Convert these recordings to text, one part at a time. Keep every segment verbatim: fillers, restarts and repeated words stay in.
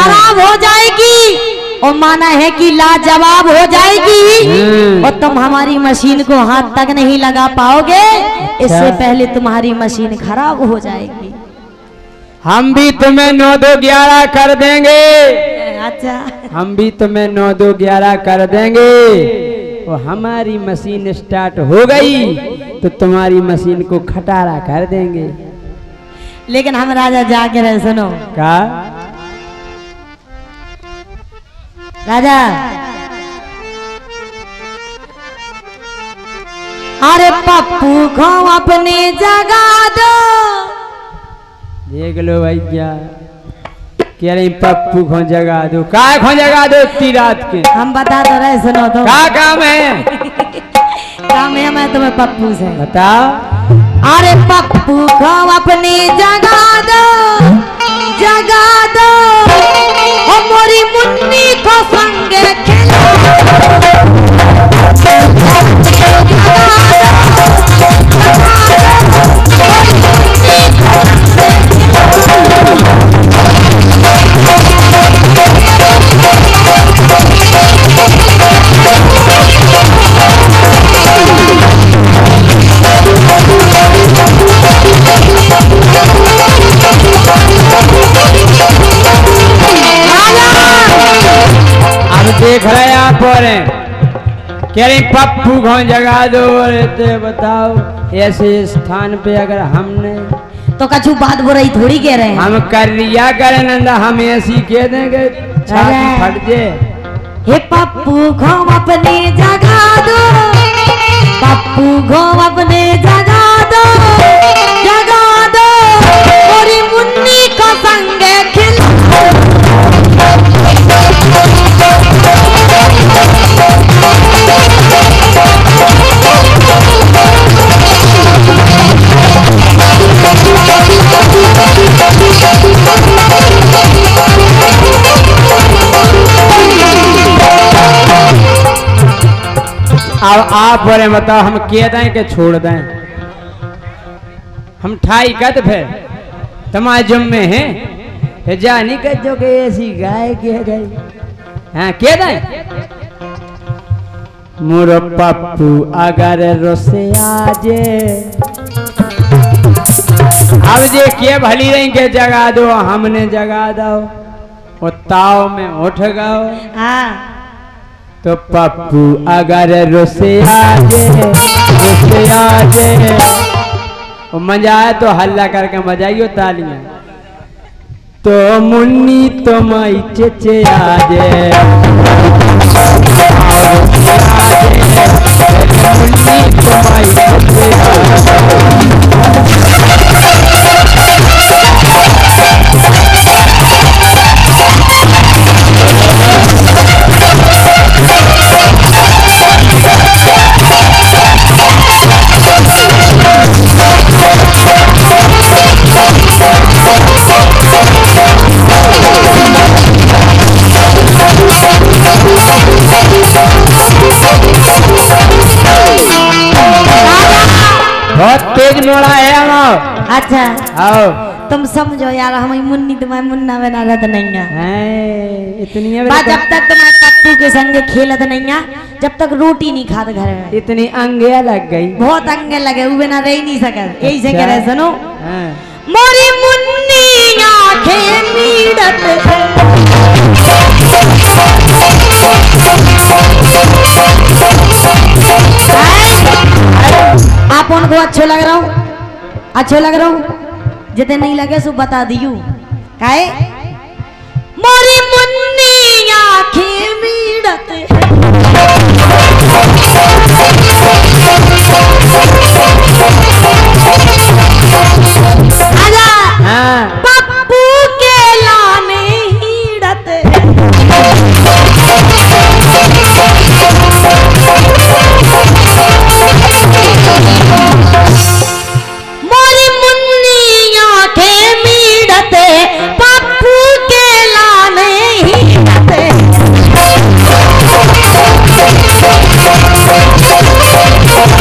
खराब हो जाएगी और माना है कि लाजवाब हो जाएगी और तुम हमारी मशीन को हाथ तक नहीं लगा पाओगे, इससे पहले तुम्हारी मशीन खराब हो जाएगी। हम भी तुम्हें नौ दो ग्यारह कर देंगे। अच्छा, हम भी तुम्हें नौ दो ग्यारह कर देंगे और हमारी मशीन स्टार्ट हो गई तो तुम्हारी मशीन को खटारा कर देंगे। लेकिन हम राजा जाके रहे, सुनो का राजा, अरे पप्पू को अपने जगा दो। देख लो भैया, कह रही पप्पू को जगा दो। का को जगा दो इतनी रात के? हम बता तो रहे, सुनो तो। का काम है? काम है मैं तुम्हें पप्पू से बताओ। अरे पप्पू को अपने जगा दो, जगा दो और मोरी मुन्नी को संगे खिला। देख रहे आप और कह रही पप्पू को जगा दो। तो बताओ, ऐसे स्थान पे अगर हमने तो कछु बात बुराई थोड़ी कह रहे हैं। हम कर रिया करें नंदा, हम ऐसी कह देंगे छाती फट जाए। हे पप्पू को अपने जगा दो, पप्पू को अपने जगा दो, जगा दो और मुन्नी को संगे खिला। अब आप बोले बताओ, हम कह दें कि छोड़ दें? हम ठाई कद फिर तुम्हारे जुम्मे हैं जानी कर जो कि ऐसी गाय कह गई। हाँ कह दें मोर पप्पू अगर रोसे आजे। अब जे के भली रही के जगा दो, हमने जगा दो और ताव में उठ गओ। हाँ तो पप्पू अगर रोसे आजे, रोसे आजे और मजा आए तो हल्ला करके मजाइयो तालियां। तो मुन्नी तो मई चेचे आजे, मुन्नी तो मई चेचे आजे। बहुत तेज मोड़ा है हम। अच्छा आओ तुम समझो यार, हमारी मुन्नी तुम्हारी मुन्ना बना रहा नहीं है इतनी है। बात जब तक तुम्हारे पप्पू के संग खेलत नहीं, जब तक रोटी नहीं खाते घर में। इतनी अंगे लग गई, बहुत अंगे लगे, वो बिना रह नहीं सकत। यही से अच्छा। कह रहे सुनो। हाँ। मोरी मुन्नी आंखें मीड़त आप उनको अच्छो लग रहा हूँ, अच्छो लग रहा हूँ। जितने नहीं लगे सो बता दियो। काहे मोरी मुन्नी आंखें मीड़त आजा। हाँ। पप्पू के लाने हीड़त मोरी मुन्नी आंखें मीड़त, पप्पू के लाने हीड़त।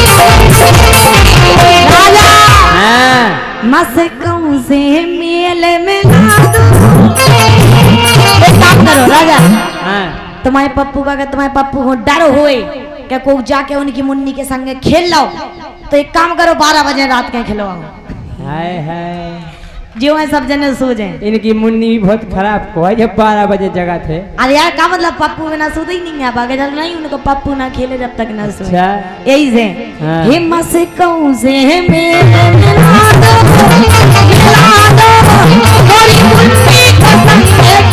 राजा हाँ। मस्कों से मेल तुम्हारे पप्पू का तुम्हारे पप्पू को डर होए क्या को जाके उनकी मुन्नी के संग खेल लो तो एक काम करो बारह बजे रात के खिलवाओ। हाय हाय जो है सब जने सो जाए। इनकी मुन्नी भी बहुत खराब को है जब बारह बजे जगह थे। अरे यार का मतलब पप्पू बिना सोते ही नहीं है बागे जल नहीं उनको पप्पू ना खेले जब तक ना सोए। अच्छा यही से हाँ। हिम्मत से कहूं से मेरे मिला दो मिला दो थोड़ी मुन्नी को संग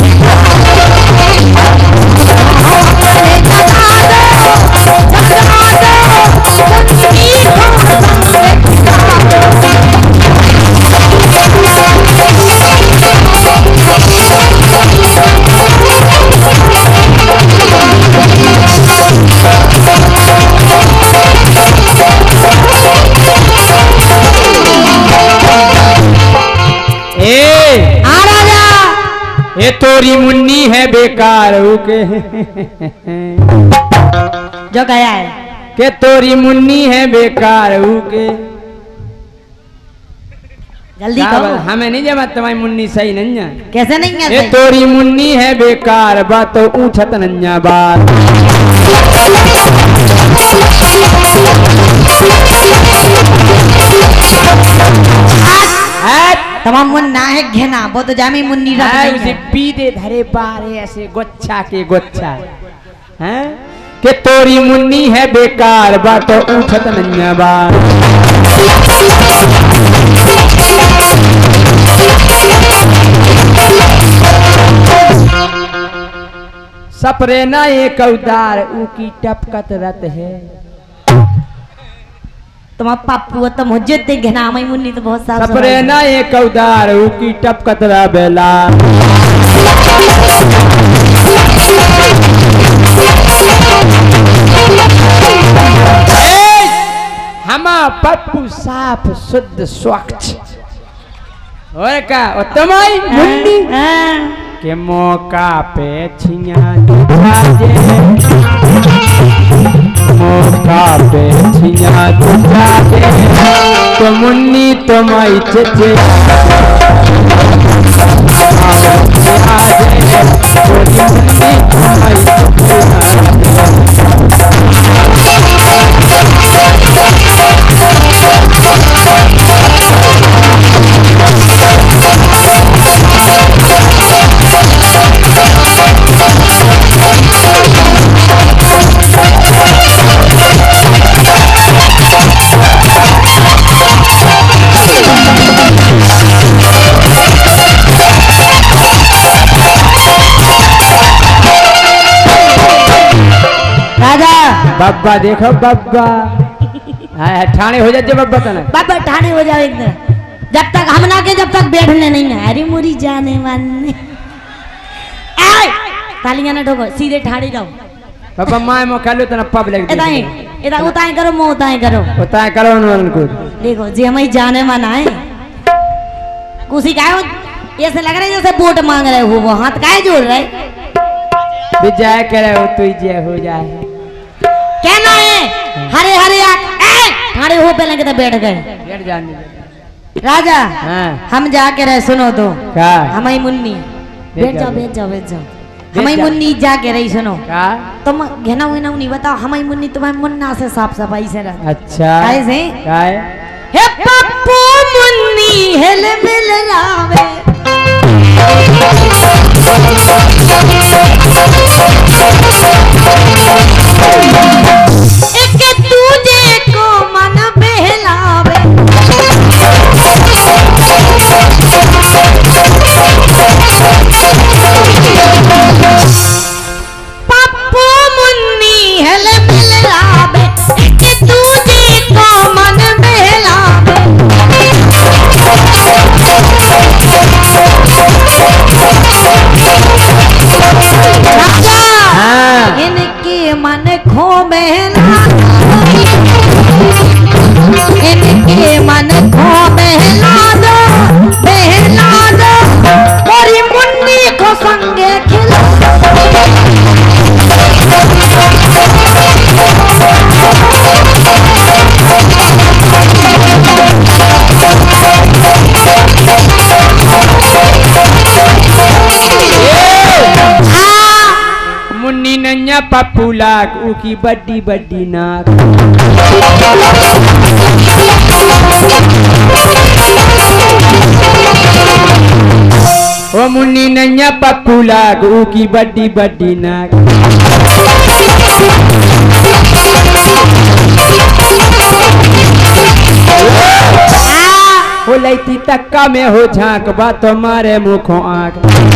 ये तोरी मुन्नी है बेकार के जो गया है के तोरी मुन्नी है बेकार के जल्दी करो। हमें नहीं जमा तुम्हारी मुन्नी सही नहीं है। कैसे नहीं है ये तोरी मुन्नी है बेकार बात तो ऊंचत नन्या बात। तमाम मुन्ना है घेना वो तो जामी मुन्नी रख गई उसे पीदे धरे पारे ऐसे गोच्छा के गोच्छा हैं के तोरी मुन्नी है बेकार बात तो ऊंचत नन्या बात। सपरे ना एक उदार ऊकी टपकत रत है। तुम्हारा पप्पू तो मुझे ते घेना मई मुन्नी तो बहुत साफ सपरे ना एक उदार ऊकी टपकत रा बेला। हमा पप्पू साफ शुद्ध स्वच्छ और का और तुम्हारी मुन्नी के मौका पे छिया दिखाजे मौका पे छिया दिखाजे तो मुन्नी तुम्हारी चचे बब्बा देखो बब्बा ठाणे हो जाते बब्बा तना बाबा ठाणे हो जाओ एकदम जब तक हम ना के जब तक बैठने नहीं है। अरे मुरी जाने वाले तालियां ना ठोको सीधे ठाणे जाओ बब्बा माय मो खालो तना पब्लिक इताए इता उताए करो मो उताए करो उताए करो उनको देखो जी हमें जाने माना है कुसी का ऐसे लग रहा है जैसे वोट मांग रहे हो वो हाथ काहे जोड़ रहे विजय करे हो तू जय हो जाए कहना है हरे हरे ठाणे हो पहले के बैठ गए बैठ जाने राजा हाँ। हम जाके रहे सुनो तो क्या हमारी मुन्नी बैठ जाओ बैठ जाओ बैठ जाओ हमारी मुन्नी जाके रही सुनो क्या तुम घेना हुई ना नहीं बताओ हमारी मुन्नी तुम्हारे मुन्ना से साफ सफाई से रह अच्छा कैसे क्या हे पप्पू मुन्नी हेल मिल रावे एक तुझे को मन बहलावे पप्पू मुन्नी हेल मिल रावे एक तुझे को मन बहलावे नैया पप्पू लाख ऊकी बड्डी बड्डी नाक। ओ मुन्नी नैया पप्पू लाख ऊकी बड्डी बड्डी नाक। हो लैती तक्का में हो झांक बा तुम्हारे मुखों आंख।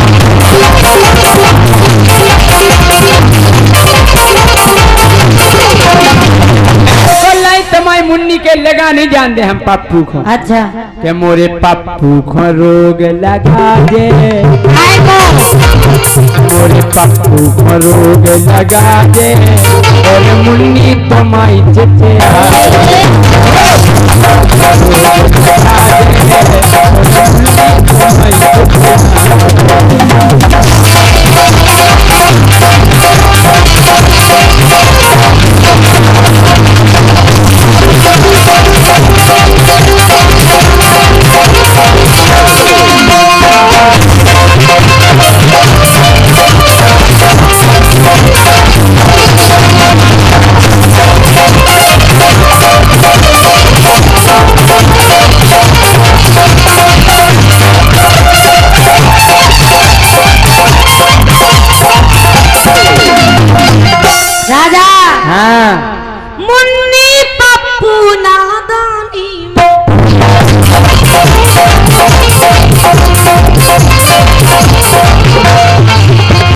तुम्हारी मुन्नी के लगा नहीं जानते हम पप्पू को। अच्छा के मोरे पप्पू को रोग लगा दे, मोरे पप्पू को रोग लगा दे और मुन्नी तुम्हारी चिट्ठे राजा। हाँ मुन्नी पप्पू नादानी में